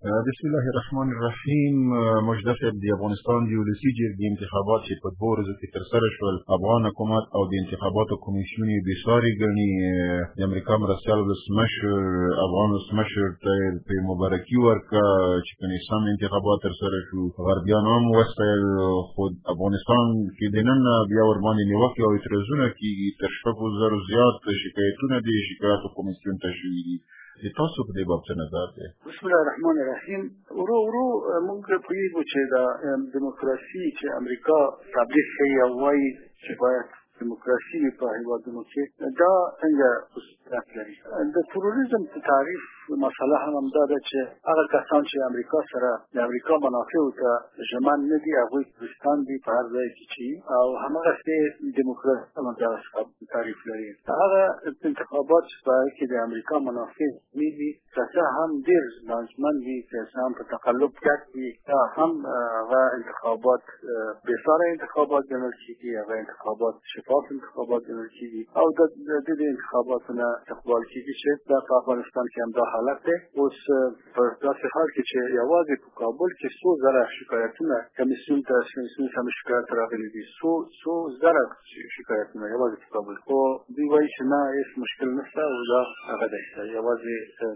بسم الله الرحمن الرحیم. مجدد د افغانستان د ولسي جرګې انتخابات چې په 2 ورځو کې ترسره شول، افغان حکومت او د انتخاباتو کمیسیون یې بېساري ګڼي. د امریکا مرستیال ولسمشر افغان ولسمشر ته په مبارکي ورکړه چې کني سم انتخابات ترسره شو. غربیان هم وستایل، خو افغانستان کې دننه بیا ورباندې نیوکې او اعتراضونه کېږي. تر 6,000 زیات شکایتونه د شکایاتو کمیسیون ته شوي دي. تاسو په دې باب څه نظر دی؟ بسم الله الرحمن الرحیم. ورو موږ پوهیږو چې د دیموکراسي چې امریکا تبلیغ کوي او وایي چې باید دیموکراسي په هیوادونو کې دا څنګه خصوصیت لري. د تروریزم په تعریف مسله هم همدا ده چې هغه کسان چې امریکا سره د امریکا منافعو ته ژمن نه دي، هغوی تروریستان دي په هر ځای کې چې او همغسې دیموکراسي هم همدغسې تعریف لري. هغه انتخابات چې په هغې کې د امریکا منافع نه دي، که څه هم ډېر لازمن وي، که څه هم په تقلب ګډ وي، دا هم هغه انتخابات بېساره انتخابات ګڼل کېږي، هغه انتخابات شفاف انتخابات ګڼل کېږي او د دې انتخاباتو نه استقبال کېږي چې دا په افغانستان کې همدا حالت دی. اوس په داسې حال کې چې یوازې په کابل کې 100,000 شکایتونه کمیسیون ته شکایت راغلي دي، 100,000 شکایتونه یوازې په کابل. خو دوی وایي چې نه، هېڅ مشکل نشته او دا هغه دی، یوازې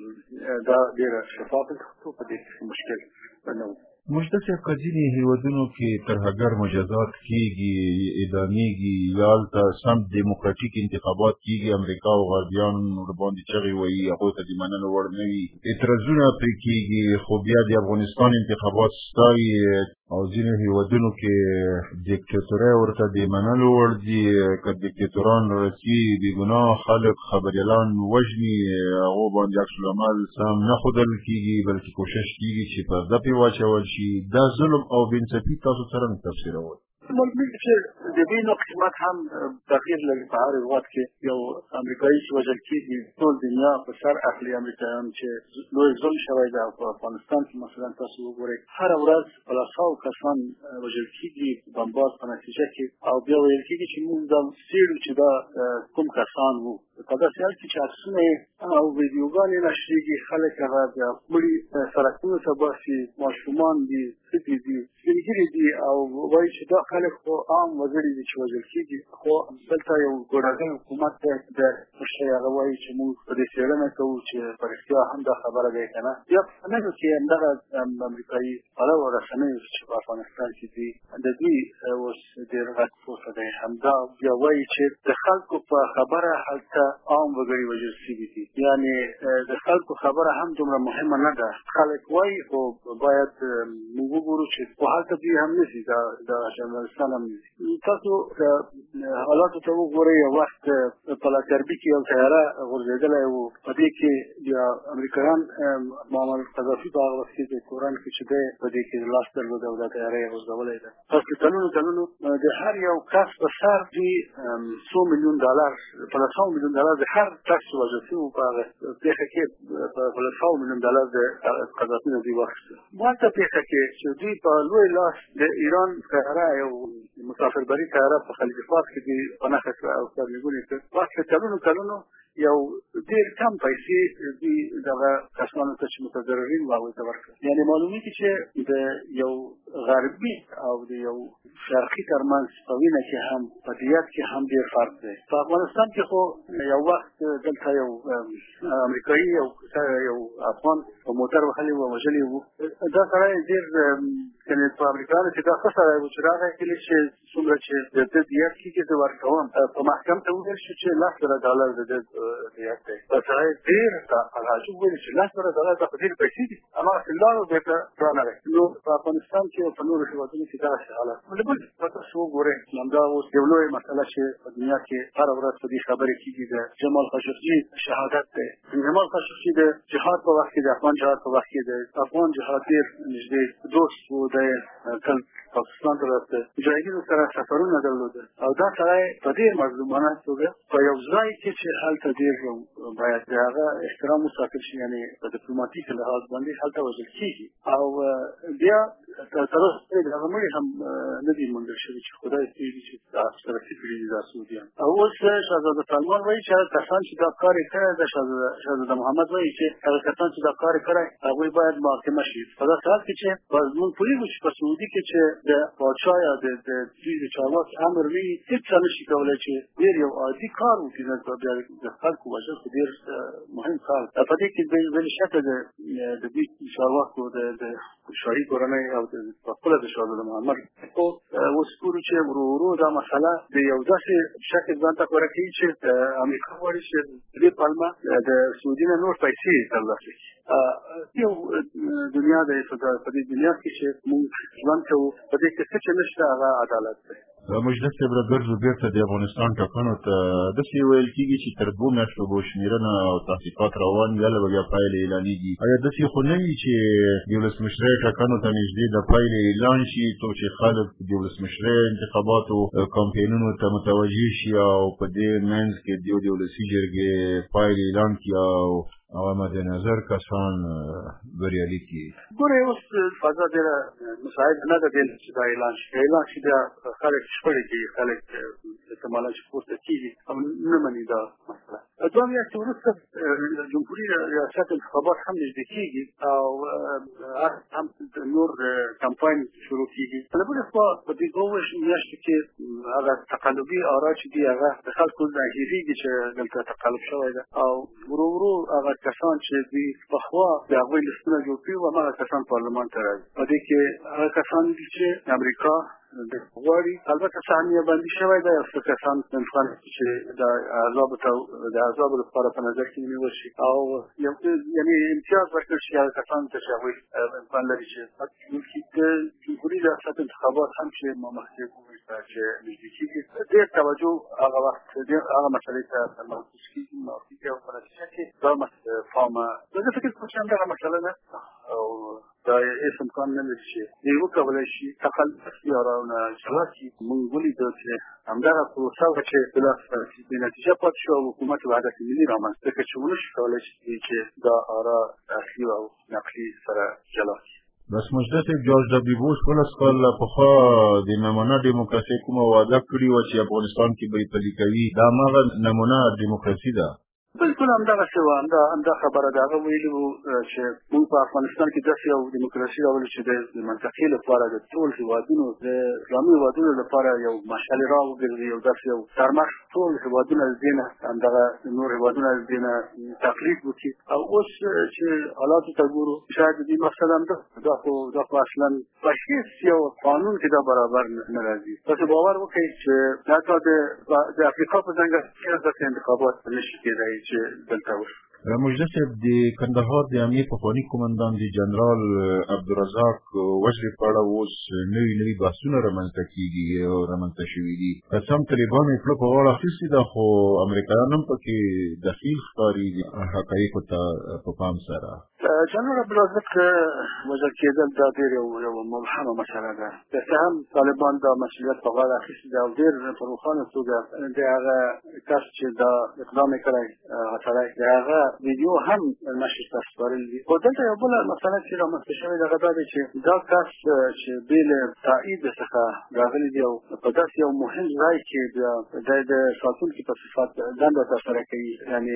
دا ډېره شفاف انتخابات، په دې کې مشکل نه و. مجدد صاحب، که ځینې هېوادونو کې ترهګر مجازات کېږي، اعدامېږي، یا هلته سم دیموکراتیک انتخابات کېږي، امریکا او غربیان ورباندې چغې وهي، هغوی ته د منلو وړ نه وي، اعتراضونه پرې کېږي، خو بیا د افغانستان انتخابات ستایي او ځینو هېوادونو کې دیکتاتورۍ ورته د منلو وړ دي. که دیکتاتوران راسي، بېګناه خلک خبریالان وژني، هغو باندې عکس العمل سم نه ښودل کېږي، بلکې کوشش کېږي چې پرده پرې واچول شي. دا ظلم او بېانصافي تاسو څرنګه تفسیروئ؟ معلومیږي چې د دې نوع قیمت هم تغییر لري. په هر هېواد کې یو امریکایي چې وژل کېږي، ټول دنیا په سر اخلي امریکایان چې لوی ظلم شوی دی. په افغانستان کې مثلا تاسو وګورئ، هره ورځ په لساو کسان وژل کېږي بمبار په نتیجه کې، او بیا ویل کېږي چې موږ دا څېړو چې دا کوم کسان وو. په داسې حال کې چې عکسونه او ویډیوګانې نشریږي، خلک هغه د مړي سړکونو ته باسي، ماشومان دي، ښځې دي، سپین ږیري دي، او وایي چې دا خلک خو عام وګړي دي چې وژل کېږي. خو دلته یو ګوډاګی حکومت دی، د مشرۍ هغه وایي چې موږ په دې څېړنه کوو چې په رښتیا هم دا خبره دی که نه. بیا په رسنیو کې همدغه امریکایي پلوه رسنیو چې په افغانستان کې دي، د دوی اوس ډېر غټ پوسته دی، همدا بیا وایي چې د خلکو په خبره هلته عام وګړي وژل شوي دي. یعنې د خلکو خبره هم دومره مهمه نه ده. خلک وایي خو باید موږ وګورو چې خو هلته دوی هم نه ځي، دا ژورنالستان هم نه ځي. تاسو حالاتو ته وګورئ، یو وخت په لاکربي کې یو طیاره غورځېدلی و، په دې کې بیا امریکایان معمر قذافي په هغه وخت کې د توران کې چې دی په دې کې لاس درلود او دا طیاره یې غورځولی ده. تاسو کلونو د هر یو کس په سر دوی $100 ملیون په $100 ملیون د هر کس وژل شوي په هغه پېښه کې په $100 ملیون د قذافي نه دوی واخیستل. مالته پېښه کې چې دوی په لوی لاس د ایران طیاره، یو مسافربري طیاره په خلیج فارس کې دوی په نښه کړه او سرنګون یې کړ. وخت کلونو یو ډېر کم پیسې دوی دغه کسانو ته چې متضررین وو هغوی ته ورکړل. یعنې معلومېږي چې د یو غربي او د یو شرقي ترمنځ په وینه کې هم په دیت کې هم ډېر فرق دی. په افغانستان کې خو یو وخت دلته یو امریکایي یو افغان په موټر وهلی و، وژلی و. دا سړی ډېر یعنې په امریکایانو کې دا ښه سړی و چې راغی کلي چې څومره چې د ده دیت کېږي زه ورکوم. په محکم ته وویل شو چې $10,000 د ده دیت دی. دا سړی ډېر تعجب ویل چې $10,000 دا خو ډېرې پیسې دي. هماغسې لاړ بېرته رانغی. نو په افغانستان کې او په نورو هېوادونو کې دغسې حالت. بل تاسو وګورئ، همدا اوس یو لویه مسله چې په دنیا کې هره ورځ په دې خبرې کېږي، د جمال خاشقجي شهادت دی. جمال خاشقجي د جهاد په وخت کې، د افغان جهاد په وخت کې د افغان جهاد ډېر نږدې دوست و. د تل پاکستان ته راسته مجاهدینو سره سفرونه درلودل، او دا سړی په ډېر مظلومانه توګه په یو ځای کې چې هلته ډېر باید د هغه احترام وساتل شي، یعنې په ډیپلوماتیک لحاظ باندې هلته وژل کېږي. او بیا تر اوسه هغه مړي هم نه دي موندل شوي چې خدای پوهېږي چې څه کړي دي دا سعودیان. او اوس شهزاده سلمان وایي چې هغه کسان چې دا کار یې کړی ده، شهزاده محمد وایي چې هغه کسان چې دا کار یې کړی هغوی باید محاکمه شي. په داسې حال کې چې موږ پوهېږو چې په سعودي کې چې د پاچا یا د دوی د چارواکي امر وي، هېڅ چا نشي کولی چې ډېر یو عادي کار وکړي. بیا د خلکو وژل خو ډېر مهم کار. په دې کې بلې شکه د دوی چارواکو د شاهي کورنۍ او خپله د شهزاده محمد اوس ګورو چې ورو ورو دا مسله د یو داسې شکل ځان ته غوره کوي چې امریکا غواړي چې دې پلمه د سعودي نه نور پیسې ترلاسه کړي. یو دنیا ده په دې دنیا کې چې موږ ژوند کوو، په دې کې څه چې نشته هغه عدالت دی. مجلس صاحب راګرځو بیرته د افغانستان ټاکنو ته داسې ویل کېږي چې تر 2 میاشتو به شمېرنه او تحقیقات روان وي، هله به بیا پایلې اعلانېږي. آیا داسې خو نه وي چې د ولسمشرۍ ټاکنو ته نږدې د پایلې اعلان شي، څو چې خلک د ولسمشرۍ انتخاباتو کمپینونو ته متوجه شي او په دې منځ کې د ولسي جرګې پایلې اعلان کړي او هغه مد نظر کسان بریالي کړي؟ ګوره اوس فضا ډېره مساعده نه ده چې دا اعلان شي. اعلان شي بیا خلک شخړې کوي، خلک احتمالا چې پورته کېږي او نه مني دا مسله. 2 میاشتې وروسته جمهوري ریاست انتخابات هم نږدې کېږي او هم نور کمپاین شروع کېږي. له بلې خوا په دې 2 میاشتو کې هغه تقلبي آرا چې دي هغه د خلکو نه هېرېږي چې دلته تقلب شوی ده او ورو ورو هغه کسان چې دوی پخوا د هغوی لستونه جوړ کړي وو هماغه کسان پارلمان ته راځي. په دې کې هغه کسان دي چې امریکا غواړي. البته ثانیه بندي شوی دی او څه کسان امکان چې د عذابو لپاره په نظر کې ونیول شي او یعنې امتیاز ورکړل شي هغه کسانو ته چې هغوی امکان لري چې د جمهوري ریاست انتخابات هم چې ما مخکې وویل چې نږدې کېږي، ډېر توجه هغه وخت هغه مسلې ته مرکوز کېږي او په نتیجه کې دا فامه زه فکر کوم چې همدغه مسله ده او دا هېڅ امکان نه لري چې دوی وکولی شي تخلص یارونه جلا کړي. موږ ولیدو چې همدغه پروسه وه چې بلاخره بې نتیجه پاتې شوه او حکومت وحدت ملي رامنځته کړ چې ونه شي کولی چې دا آرا اصلي او نقلي سره جلا کړي. بس مجلس جورج دبلیو بوش 15 کال پخوا د نمونه دیموکراسي کومه وعده کړې وه چې افغانستان کې به یې پلي کوي، دا هماغه نمونه دیموکراسي ده؟ بلکل همدغسې وه. همدا خبره ده. هغه ویلي وو چې موږ په افغانستان کې داسې یو دیموکراسي راولو چې د منطقې لپاره د ټول هېوادونو د اسلامي هېوادونو لپاره یو مشعل راو وګرځي، یو داسې یو سرمخ ټول هېوادونه د دې نه همدغه نور هېوادونه د دې نه تقلید وکړي. او اوس چې حالاتو ته ګورو شاید د دې مقصد هم دا خو اصلا په هېڅ یو قانون کې دا برابر نه راځي. تاسو باور وکړئ چې حتی د افریقا په ځنګل کې داسې انتخابات نه شي کېدای چې دلته وشي. مجلس صاحب د کندهار د امنیې پخواني قومندان د جنرال عبدالرزاق وژلې په اړه اوس نوي بحثونه رامنځته کېږي او رامنځته شوي دي. قسم طالبانو یې پله په غاړه اخیستې ده خو امریکایان هم پکې دخیل ښکاري حقایقو ته په پام سره. جنرال عبدالرزاق وژل کېدل دا ډېر یو مبهمه مسله ده. که څه هم طالبان دا مسؤلیت په غاړه اخیستې ده او ډېر په روښانه توګه د هغه کس چې دا اقدام یې کړی هغه سړی د هغه ویډیو هم نشر ته سپارل دي. خو دلته یو بله مسله چې رامنځته شوې ده هغه دا دی چې دا کس چې بې له تایید څخه راغلی دی او په داسې یو مهم ځای کې د ساتونکي په صفت دنده ترسره کوي، یعنې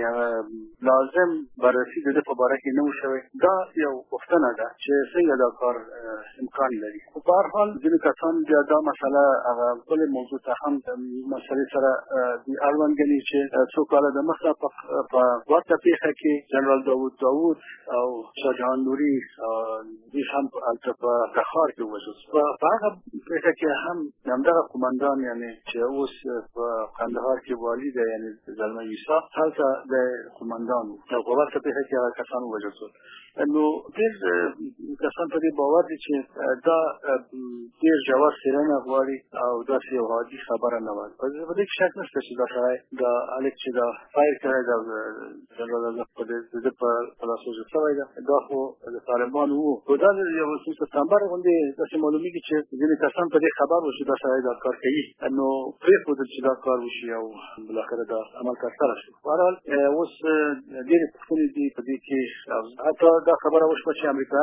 لازم بررسي د ده په باره کې نه و شوی. دا یو پوښتنه ده چې څنګه دا کار امکان لري. خو په هر حال ځینې کسان بیا دا مسله هغه بلې موضوع ته هم د مسلې سره اړوند ګڼي چې څو کاله دمخه په ورته پېښه کې جنرال داود او شاهجهان نوري دوی هم هلته په تخار کې ووژل. په هغه پېښه کې هم همدغه قومندان یعنې چې اوس په کندهار کې والي دی یعنې زلمی عیسی هلته د قومندان و او په ورته پېښه کې هغه کسان ووژل شول. نو ډېر کسان په دې باور دي چې دا ډېر ژور څېړنه غواړي او داسې یو عادي خبره نه وه. په دې کې شک نشته چې دا سړی دا هلک چې دا فایر کړی دا جنرال عبدالرزاق د ده په لاس وژل شوی ده. دا خو د طالبانو وو. خو دا یو سپتمبر غوندې داسې معلومېږي چې ځینې کسان په دې خبر وو چې دا سړی دا کار کوي، نو پرېښودل چې دا کار وشي او بالاخره دا عمل ترسره شو. په هر حال اوس ډېرې پوښتنې دي په دې کې. حتی دا خبره وشوه چې امریکایان په دې کې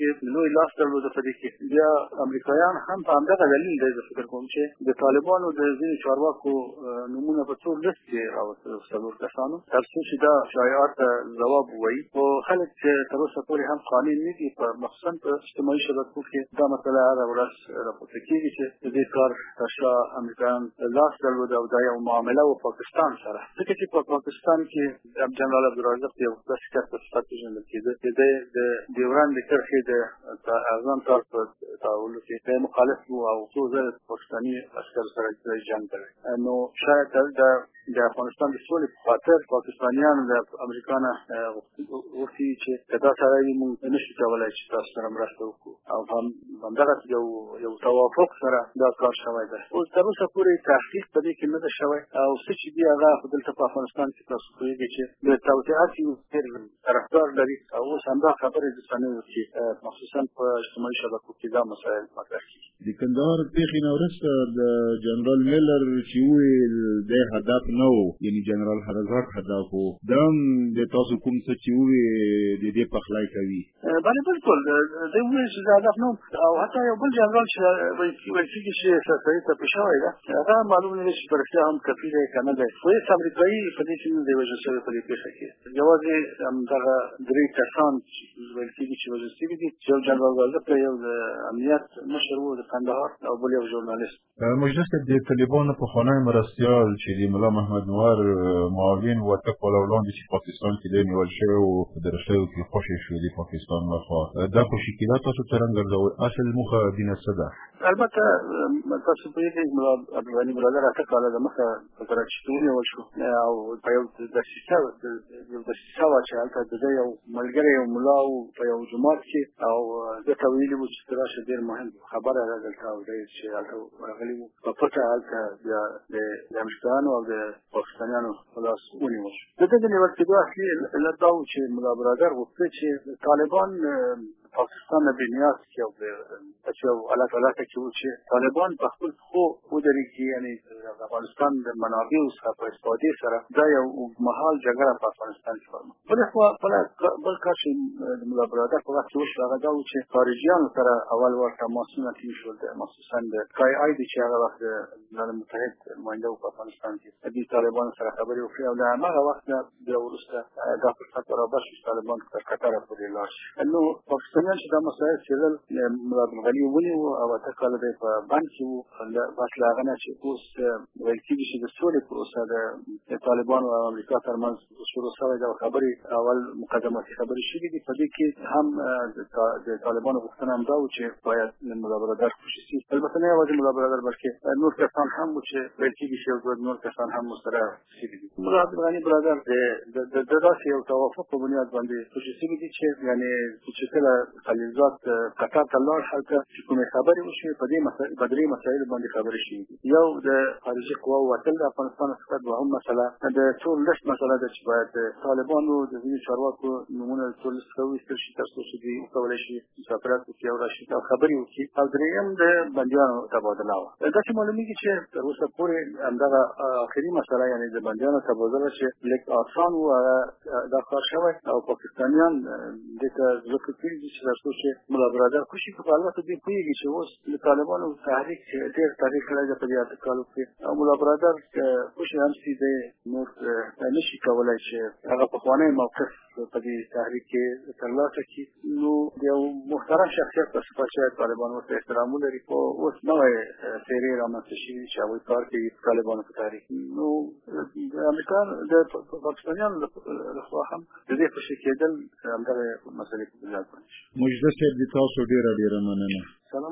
کې لوی لاس درلود په دې کې بیا امریکایان هم په همدغه دلیل دی زه فکر کوم چې د طالبانو د ځینو چارواکو نومونه په څو لیست کې راوستل څلور کسانو تر څو چې دا شایعات ځواب ووایي خو خلک چې تر اوسه پورې هم قانع نه دي په مخصوصا په اجتماعي شبکو کې دا مسله هره ورځ راپورته کېږي چې د دې کار تر شا امریکایان لاس درلود او دا یو معامله و پاکستان سره ځکه چې په پاکستان کې جنرال عبدالرازق یو داسې کس په صفت پېژندل کېده چې د ډیورند د کرښې د اعظم کار په تعاولو کې مخالف و او څو ځله پاکستاني عسکرو سره جنګ کړی نو شاید د افغانستان د سولې په خاطر پاکستانیانو د امریکا نه غوښتي چې که دا سړی وي موږ نشو کولی چې تاسو سره مرسته وکړو او همدغه یو توافق سره دا کار شوی دی اوس تر اوسه پورې تحقیق په دې کې نه ده شوی او څه چې دي هغه خو دلته په افغانستان کې تاسو پوهېږئ چې د توطئات یو ډېر طرفدار لري او اوس همدا خبرې د څنډو چې مخصوصا په اجتماعي شبکو کې دا مسایل مطرح کېږي د کندهار پېښې نه وروسته د جنرال میلر چې وویل دی هدف نه و یعنې جنرال هرزاک هدف و دا هم د تاسو کوم څه چې وویل د دې پخلی کوي بله بلکل دی وویل چې د هدف نه او حتی یو بل جنرال چې ویل کېږي چې سرسري ته شوی ده هغه معلوم نه دی چې په رښتیا هم کفي دی که نه دی خو هېڅ امریکایي په دې کې نه دی وژل شوی په دې پېښه کې یوازې همدغه درې کسان ویل کېږي چې وژل شوي دي چې یو جنرال رازق دی یو د امنیت مشر و د کندهار او بل یو ژورنالیست مجلس د طالبانو پخوانی مرستیال چې د ملا محمد نور معاون و ته کاله وړاندې چې پاکستان کې دی نیول شوی و په درشتیو کې خوشې شو د پاکستان لخوا دا خوشي کېدا تاسو څرنګه ګرځوئ اصل موخه دینه څه ده البته تاسو پوهېږئ ملا عبدالغني برادر اته کاله دمخه په کراچي کې ونیول شو او په یو دسیسه وه چې هلته د ده یو ملګری یو ملا و په یو جومات کې او ده ته ویلي وو چې ته راشه ډېر مهم خبره ده دلته او دی چې هلته راغلي وو په پټه هلته بیا د امریکایانو او د پاکستانیانو په لاس ونیول شو د ده د نیول کېدو اصلي علت دا و چې ملا برادر غوښته چې طالبان پاکستان نه بېنیاز کړي او چې یو حالت کې و چې طالبان په خپل پښو ودرېږي یعنې د افغانستان د منابعو څخه په استفادې سره دا یو اوږدمهال جګړه په افغانستان کې بلې خوا بل کار چې د ملا برادر په وخت کې وشو هغه دا و چې خارجیانو سره اول ور تماسونه ټینګ شول مخصوصا د کای آی دی چې هغه وخت د ملل متحد نماینده و په افغانستان کې د طالبانو سره خبرې وکړي او له هماغه وخت نه بیا وروسته دا فرصت برابر شو چې طالبان تر قطره پورې لاړ شي نو پاکستانیان چې دا مسایل څېړل ملا عبدالغني ونیو او اته کاله دی په بند کې وو بس له هغه نه چې اوس ویل کېږي چې د سولې پروسه د طالبانو او امریکا ترمنځ شروع شوې ده او خبرې اول مقدماتي خبرې شوي دي په دې کې هم د طالبانو غوښتنه همدا و چې باید ملا برادر خوشي شي البته نه یوازې ملا برادر بلکې نور کسان هم و چې ویل کېږي چې یو دوه نور کسان هم ورسره شوي دي ملا عبدالغني برادر د داسې یو توافق په بنیاد باندې خوشي شوي دي چې یعنې چې کله خلیلزاد قطر ته لاړ هلته چې کومې خبرې وشوې په درې مسایلو باندې خبرې شوي دي یو د خارجي قواو وتل د افغانستان څخه دوهم مسله د ټول لست مسله ده چې باید طالبانو د ځینو چارواکو نومونه ټول لست څخه وویستل شي تر څو چې دوی وکولی شي مسافرت وکړي او راشي او خبرې وکړي او درېیم د بندیانو تبادله وه داسې معلومېږي چې تر اوسه پورې همدغه آخري مسله یعنې د بندیانو تبادله چې لږ اسان و دا کار شوی او پاکستانیان دې ته زړه کړي دي چې تر څو چې ملا برادر خوشي کړي البته دوی پوهېږي چې اوس د طالبانو تحریک چې ډېر تحریک کړی ده په دې اته کالو کې او ملا برادر خوشي هم چې دی نور نشي کولی چې هغه پخوانی موقف په دې تحریک کې ترلاسه کړي نو یو محترم شخصیت په صفت شاید طالبان ورته احترام ولري خو اوس نوی څېرې رامنځته شوي چې هغوی کار کوي طالبانو په تحریک نو د امریکا د پاکستانیانو لخوا هم د دې خوشي کېدل همدغه مسلې په بنیاد باندې مجلس صاحب د تاسو ډېره مننه